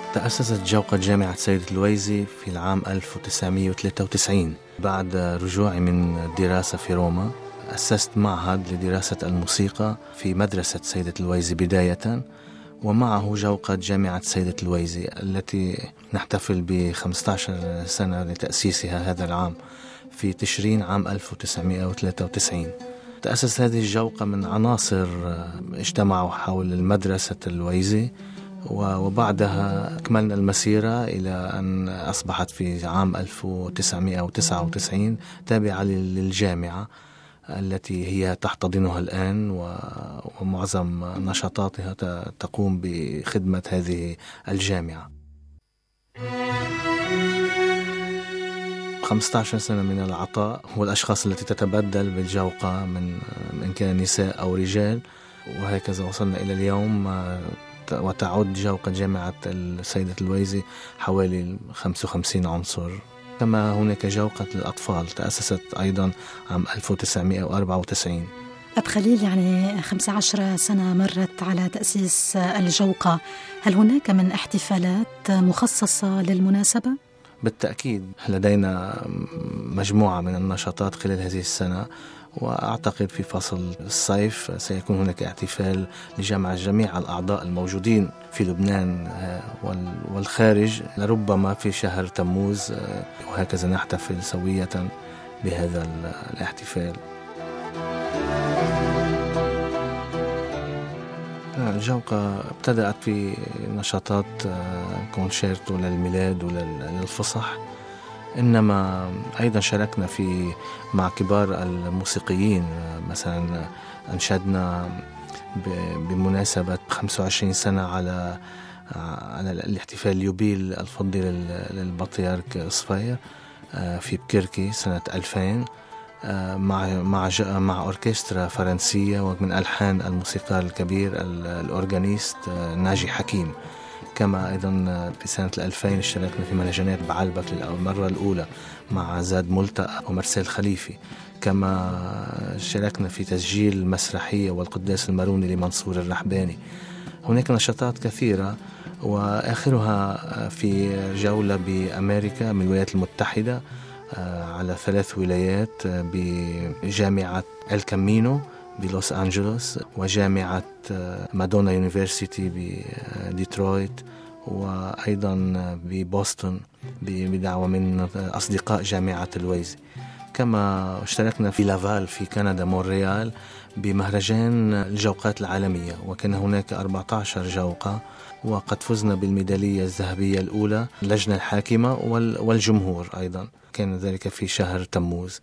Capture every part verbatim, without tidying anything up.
تأسست جوقة جامعة سيدة اللويزي في العام ألف وتسعمائة وثلاثة وتسعين. بعد رجوعي من الدراسة في روما أسست معهد لدراسة الموسيقى في مدرسة سيدة اللويزي بداية، ومعه جوقة جامعة سيدة اللويزي التي نحتفل ب خمسة عشر سنة لتأسيسها هذا العام في تشرين عام ألف وتسعمائة وثلاثة وتسعين. تأسس هذه الجوقة من عناصر اجتمعوا حول المدرسة اللويزي، وبعدها أكملنا المسيرة إلى أن أصبحت في عام ألف وتسعمائة وتسعة وتسعين تابعة للجامعة التي هي تحتضنها الآن، ومعظم نشاطاتها تقوم بخدمة هذه الجامعة. خمسة عشر سنة من العطاء والأشخاص التي تتبدل بالجوقة من إن كان نساء أو رجال، وهكذا وصلنا إلى اليوم، وتعد جوقة جامعة سيدة اللويزي حوالي خمسة وخمسين عنصر. كما هناك جوقة للأطفال تأسست أيضا عام ألف وتسعمائة وأربعة وتسعين. أب خليل، يعني خمسة عشر سنة مرت على تأسيس الجوقة، هل هناك من احتفالات مخصصة للمناسبة؟ بالتأكيد لدينا مجموعة من النشاطات خلال هذه السنة، وأعتقد في فصل الصيف سيكون هناك احتفال لجمع جميع الأعضاء الموجودين في لبنان والخارج، لربما في شهر تموز، وهكذا نحتفل سوية بهذا الاحتفال. الجوقة ابتدأت في نشاطات كونشيرتو للميلاد وللفصح، إنما أيضا شاركنا في مع كبار الموسيقيين. مثلا أنشدنا بمناسبة خمسة وعشرين سنة على على الاحتفال اليوبيل الفضي للبطريرك صفير في بكركي سنة ألفين مع مع مع أوركسترا فرنسية، ومن ألحان الموسيقار الكبير الأورغانيست ناجي حكيم. كما أيضا في سنة الألفين اشتركنا في مهرجانات بعلبك للمرة الأولى مع زاد ملتقى ومرسيل خليفي. كما شاركنا في تسجيل مسرحية والقداس الماروني لمنصور الرحباني. هناك نشاطات كثيرة، وآخرها في جولة بأمريكا من الولايات المتحدة على ثلاث ولايات، بجامعة الكامينو بلوس أنجلوس، وجامعة مادونا يونيفرسيتي بديترويت، وأيضا ببوسطن بدعوة من أصدقاء جامعة اللويزي. كما اشتركنا في لافال في كندا مونريال بمهرجان الجوقات العالمية، وكان هناك أربعة عشر جوقة، وقد فزنا بالميدالية الذهبية الأولى اللجنة الحاكمة والجمهور. أيضا كان ذلك في شهر تموز.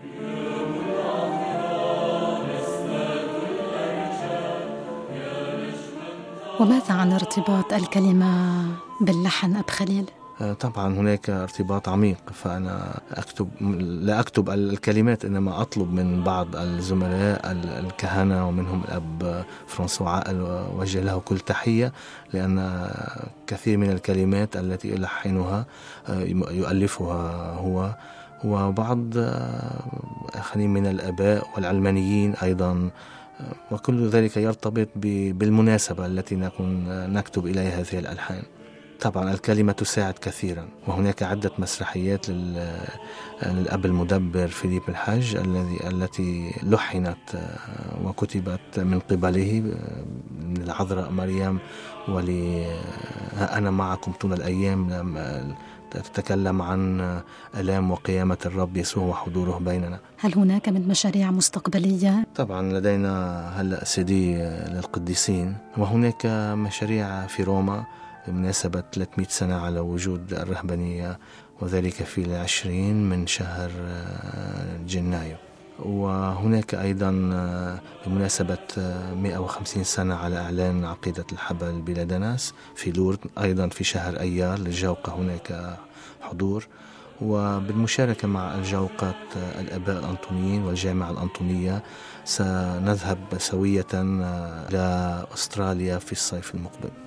وماذا عن ارتباط الكلمة باللحن أب خليل؟ طبعا هناك ارتباط عميق، فأنا أكتب لا أكتب الكلمات، إنما أطلب من بعض الزملاء الكهنة ومنهم الأب فرانسوا عائل، وجه له كل تحية، لأن كثير من الكلمات التي يلحنها يؤلفها هو، وبعض آخرين من الآباء والعلمانيين أيضا، وكل ذلك يرتبط بالمناسبة التي نكون نكتب إليها هذه الألحان. طبعا الكلمة تساعد كثيرا، وهناك عدة مسرحيات للأب المدبر فيليب الحج الذي التي لحنت وكتبت من قبله، من العذراء مريم ولي أنا معكم طول الأيام، تتكلم عن آلام وقيامة الرب يسوع وحضوره بيننا. هل هناك من مشاريع مستقبلية؟ طبعا لدينا هلأ سيدي للقديسين، وهناك مشاريع في روما بمناسبة ثلاثمائة سنة على وجود الرهبانية، وذلك في العشرين من شهر جنايو. وهناك أيضا بمناسبة مئة وخمسين سنة على إعلان عقيدة الحبل بلا دنس في لورد، أيضا في شهر أيار للجوقة هناك حضور. وبالمشاركة مع الجوقة الآباء الأنطونيين والجامعة الأنطونية سنذهب سوية إلى أستراليا في الصيف المقبل.